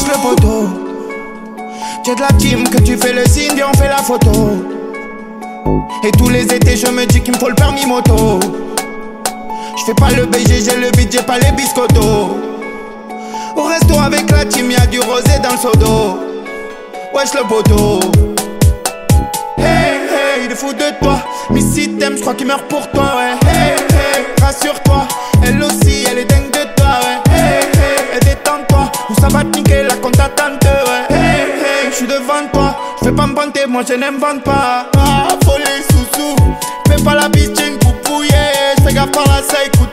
wesh le poteau. T'es de la team que tu fais le signe et on fait la photo. Et tous les étés je me dis qu'il me faut le permis moto. J'fais pas le BG, j'ai le beat, j'ai pas les biscottos. Au resto avec la team, y'a du rosé dans le seau d'eau. Wesh le poteau. Hey hey, il est fou de toi. Mais si t'aimes, j'crois qu'il meurt pour toi, ouais. Hey hey, rassure-toi, elle aussi, elle est dingue de toi, ouais. Hey hey, et détends-toi, ou ça va te niquer la compte attente, ouais. Hey hey, j'suis devant toi, j'fais pas me vanter, moi je n'invente pas. Ah, folie sous-sous, fais pas la bitching pour pouiller. J'fais gaffe par la seille,